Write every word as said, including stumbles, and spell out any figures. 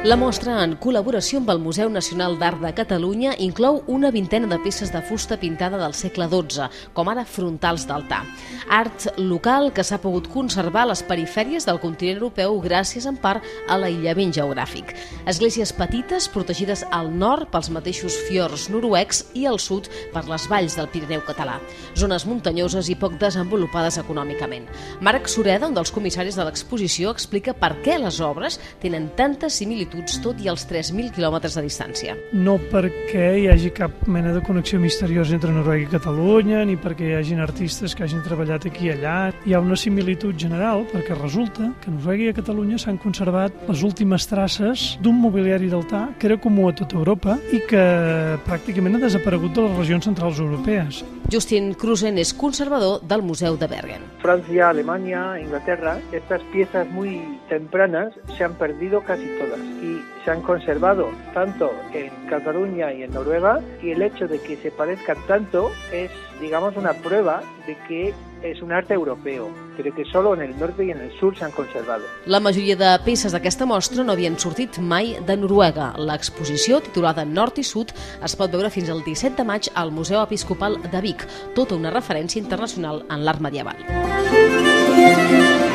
La mostra, en col·laboració amb el Museu Nacional d'Art de Catalunya, inclou una vintena de peces de fusta pintada del segle dotze, com ara frontals d'altar. Art local que s'ha pogut conservar a les perifèries del continent europeu gràcies en part a l'aïllament geogràfic. Esglésies petites protegides al nord pels mateixos fiords noruecs i al sud per les valls del Pirineu català. Zones muntanyoses i poc desenvolupades econòmicament. Marc Sureda, un dels comissaris de l'exposició, explica per què les obres tenen tantes similituds tot i els tres mil quilòmetres de distància. No perquè hi hagi cap mena de connexió misteriosa entre Noruega i Catalunya, ni perquè hi hagin artistes que hagin treballat aquí i allà. Hi ha una similitud general perquè resulta que a Noruega i a Catalunya s'han conservat les últimes traces d'un mobiliari d'altar que era comú a tota Europa i que pràcticament ha desaparegut de les regions centrals europees. Justin Krusen es conservador del Museu de Bergen. Francia, Alemania, Inglaterra, estas piezas muy tempranas se han perdido casi todas y se han conservado tanto en Cataluña y en Noruega, y el hecho de que se parezcan tanto es, digamos, una prueba de que és un art europeu, però que solo en el norte i en el sur s'han conservat. La majoria de peces d'aquesta mostra no havien sortit mai de Noruega. L'exposició, titulada Nord i Sud, es pot veure fins al disset de maig al Museu Episcopal de Vic, tota una referència internacional en l'art medieval.